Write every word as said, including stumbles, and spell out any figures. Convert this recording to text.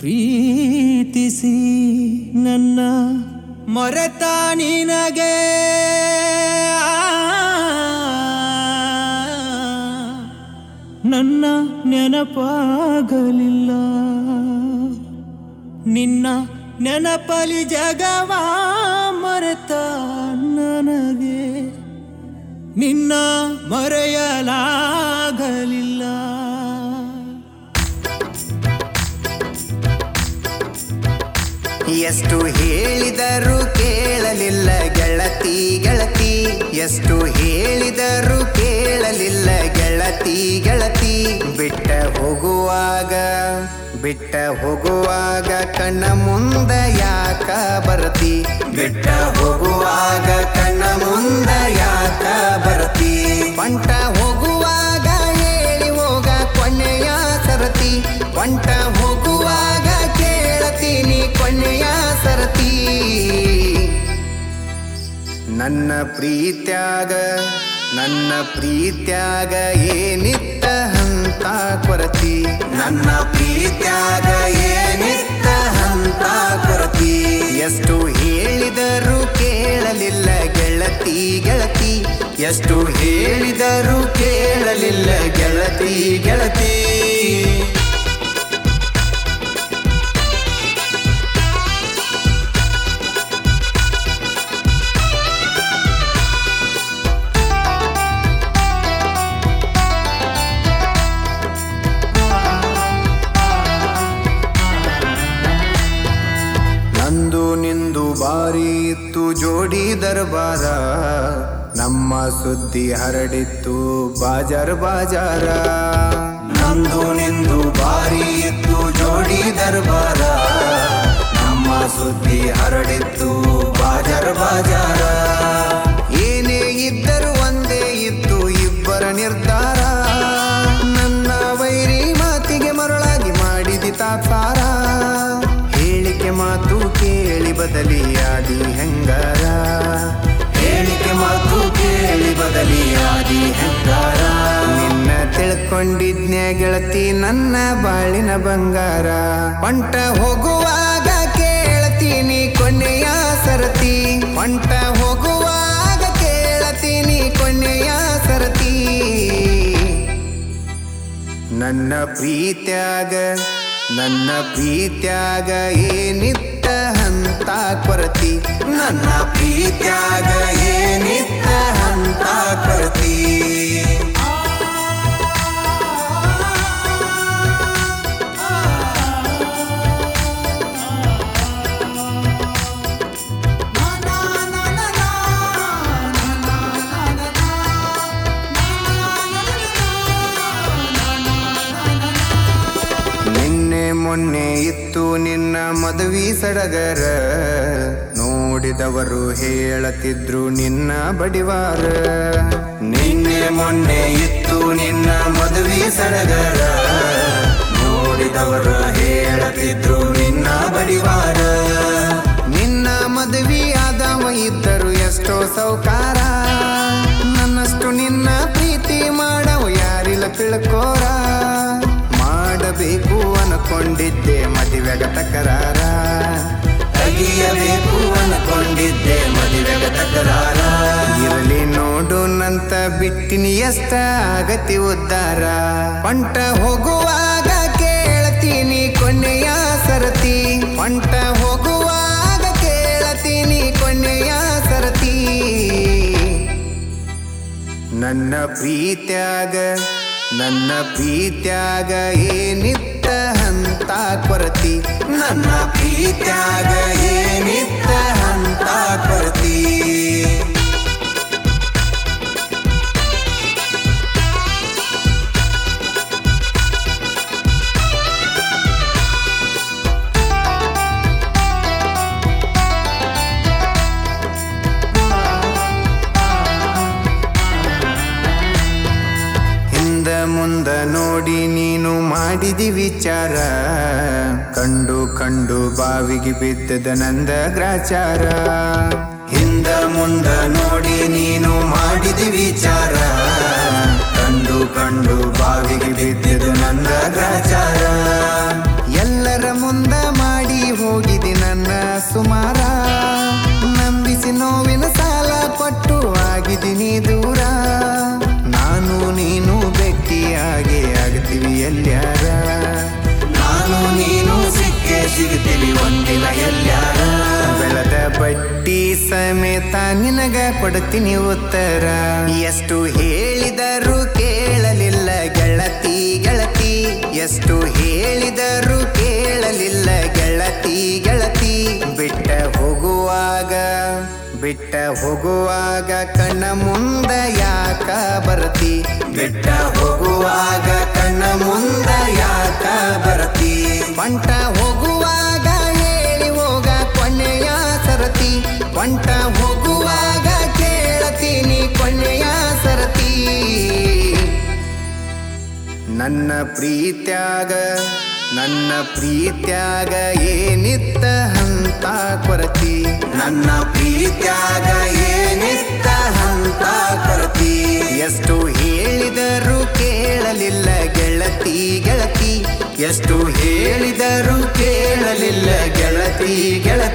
ಪ್ರೀತಿಸಿ ನನ್ನ ಮರೆತ ನಿನಗೆ ನನ್ನ ನೆನಪಾಗಲಿಲ್ಲ. ನಿನ್ನ ನೆನಪಲಿ ಜಗವ ಮರೆತ ನನಗೆ ನಿನ್ನ ಮರೆಯಲಾಗಲಿಲ್ಲ. ಎಷ್ಟು ಹೇಳಿದರೂ ಕೇಳಲಿಲ್ಲ ಗೆಳತಿ ಗೆಳತಿ, ಎಷ್ಟು ಹೇಳಿದರೂ ಕೇಳಲಿಲ್ಲ ಗೆಳತಿ ಗೆಳತಿ. ಬಿಟ್ಟ ಹೋಗುವಾಗ ಬಿಟ್ಟ ಹೋಗುವಾಗ ಕಣ್ಣ ಮುಂದ ಯಾಕ ಬರತಿ, ಬಿಟ್ಟ ಹೋಗುವಾಗ ಕಣ್ಣ ಮುಂದ ಯಾಕ ಬರತಿ. ಪಂಟ ಹೋಗುವಾಗ ಹೇಳಿ ಹೋಗ ಕೊನೆಯ ಸರತಿ, ಪಂಟ ಹೋಗುವಾಗ ಕೇಳತೀನಿ ಕೊನೆಯ ಸರತಿ. ನನ್ನ ಪ್ರೀತ್ಯಾಗ ನನ್ನ ಪ್ರೀತ್ಯಾಗ ಏನಿತ್ತ ಹಂತ ಕೊರತಿ, ನನ್ನ ಪ್ರೀತ್ಯಾಗ ಏನಿತ್ತ ಹಂತ ಕೊರತಿ. ಎಷ್ಟು ಹೇಳಿದರೂ ಕೇಳಲಿಲ್ಲ ಗೆಳತಿ ಗೆಳತಿ, ಎಷ್ಟು ಹೇಳಿದರೂ ಕೇಳಲಿಲ್ಲ ಗೆಳತಿ ಗೆಳತಿ. ನಂದು ನಿಂದು ಬಾರಿ ಇತ್ತು ಜೋಡಿ ದರ್ಬಾರ, ನಮ್ಮ ಸುದ್ದಿ ಹರಡಿತ್ತು ಬಾಜಾರ್ ಬಾಜಾರ. ನಂದು ನಿಂದು ಬಾರಿ ಇತ್ತು ಜೋಡಿ ದರ್ಬಾರ, ನಮ್ಮ ಸುದ್ದಿ ಹರಡಿತ್ತು ಬಾಜಾರ್ ಬಾಜಾರ. ಏನೇ ಇದ್ದರೂ ಒಂದೇ ಇತ್ತು ಇಬ್ಬರ ನಿರ್ಧಾರ, ನನ್ನ ವೈರಿ ಮಾತಿಗೆ ಮರಳಾಗಿ ಮಾಡಿದಿ ತಾತ್ಸಾರ. ಹೇಳಿಕೆ ಮಾತು ಕೇಳಿ ಬದಲಿಯಾದಿ ಹೆಂಗಾರ, ಹೇಳಿಕೆ ಮಾತು ಕೇಳಿ ಬದಲಿಯಾದಿ ಹೆಂಗಾರ. ನಿನ್ನ ತಿಳ್ಕೊಂಡಿದ್ನ್ಯ ಗೆಳತಿ ನನ್ನ ಬಾಳಿನ ಬಂಗಾರ, ಪಂಟ ಹೋಗುವಾಗ ಕೇಳತೀನಿ ಕೊನೆಯ ಸರತಿ, ಪಂಟ ಹೋಗುವಾಗ ಕೇಳತೀನಿ ಕೊನೆಯ ಸರತಿ. ನನ್ನ ಪ್ರೀತ್ಯಾಗ ನನ್ನ ಪ್ರೀತ್ಯಾಗ ಏನಿತ್ತ ಹಂತ ಕೊರತಿ, ನನ್ನ ಪ್ರೀತ್ಯಾಗ ಏನಿತ್ತ ಹಂತ ಕೊರತಿ. ಮೊನ್ನೆ ಇತ್ತು ನಿನ್ನ ಮದುವೆ ಸಡಗರ, ನೋಡಿದವರು ಹೇಳತಿದ್ರು ನಿನ್ನ ಬಡಿವಾರ. ನಿನ್ನೆ ಮೊನ್ನೆ ಇತ್ತು ನಿನ್ನ ಮದುವೆ ಸಡಗರ, ನೋಡಿದವರು ಹೇಳತಿದ್ರು ನಿನ್ನ ಬಡಿವಾರ. ನಿನ್ನ ಮದುವೆ ಆದವ ಇದ್ದರು ಎಷ್ಟೋ ಸೌಕಾರ, ನನ್ನಷ್ಟು ನಿನ್ನ ಪ್ರೀತಿ ಮಾಡವ ಯಾರಿಲ್ಲ ತಿಳ್ಕೋರ. ಮಾಡಬೇಕು ಅನ್ಕೊಂಡಿದ್ದೆ ಮದುವೆಗ ತಕರಾರ, ತೆಗಿಯಬೇಕು ಅನ್ಕೊಂಡಿದ್ದೆ ಮದುವೆಗ ತಕರಾರ. ಇರಲಿ ನೋಡು ನಂತ ಬಿಟ್ಟಿನಿ ಎಷ್ಟ ಆಗತಿ ಉದ್ಧಾರ, ಪಂಟ ಹೋಗುವಾಗ ಕೇಳ್ತೀನಿ ಕೊನೆಯ ಸರತಿ, ಪಂಟ ಹೋಗುವಾಗ ಕೇಳ್ತೀನಿ ಕೊನೆಯ ಸರತಿ. ನನ್ನ ಪ್ರೀತ್ಯಾಗ ನನ್ನ ಪ್ರೀತ್ಯಾಗ ಏನಿತ್ತ ಹಂತ ಕೊರತಿ, ನನ್ನ ಪ್ರೀತ್ಯಾಗ ಏನಿತ್ತ ಹಂತ ಕೊರತಿ. ಮುಂದ ನೋಡಿ ನೀನು ಮಾಡಿದಿ ವಿಚಾರ, ಕಂಡು ಕಂಡು ಬಾವಿಗೆ ಬಿದ್ದದ ನಂದ ಗ್ರಾಚಾರ. ಹಿಂದ ಮುಂದ ನೋಡಿ ನೀನು ಮಾಡಿದಿ ವಿಚಾರ, ಕಂಡು ಕಂಡು ಬಾವಿಗೆ ಬಿದ್ದದ ನಂದ ಗ್ರಾಚಾರ. ಎಲ್ಲರ ಮುಂದ ಎಲ್ಯಾರ ನಾನು ನೀನು ಸಿಕ್ಕೇ ಸಿಗ್ತೀವಿ ಒಂದಿನ ಎಲ್ಯಾರ ಬೆಳೆದ ಬಡ್ಡಿ ಸಮೇತ ನಿನಗ ಕೊಡ್ತೀನಿ ಉತ್ತರ ಎಷ್ಟು ಹೇಳಿದರೂ ಕೇಳಲಿಲ್ಲ ಗೆಳತಿ ಗೆಳತಿ ಎಷ್ಟು ಹೇಳಿದರೂ ಕೇಳಲಿಲ್ಲ ಗೆಳತಿ ಗೆಳತಿ ಬಿಟ್ಟ ಹೋಗುವಾಗ ಬಿಟ್ಟ ಹೋಗುವಾಗ ಕಣ್ಣ ಮುಂದ ಯಾಕ ಬರತಿ ಬಿಟ್ಟ ಹೋಗುವಾಗ ಕಣ್ಣ ಮುಂದ ಯಾಕ ಬರತಿ ಬಂಟ ಹೋಗುವಾಗ ಹೇಳಿ ಹೋಗ ಕೊನೆಯ ಸರತಿ ಬಂಟ ಹೋಗುವಾಗ ಕೇಳತೀನಿ ಕೊನೆಯ ಸರತಿ ನನ್ನ ಪ್ರೀತ್ಯಾಗ ನನ್ನ ಪ್ರೀತ್ಯಾಗ ಏನಿತ್ತ ಹಂತ ಕೊರತಿ ನನ್ನ ಪ್ರೀತ್ಯಾಗ ಏನಿತ್ತ ಹಂತ ಕೊರತಿ ಎಷ್ಟು ಹೇಳಿದರೂ ಕೇಳಲಿಲ್ಲ ಗೆಳತಿ ಗೆಳತಿ ಎಷ್ಟು ಹೇಳಿದರೂ ಕೇಳಲಿಲ್ಲ ಗೆಳತಿ ಗೆಳತಿ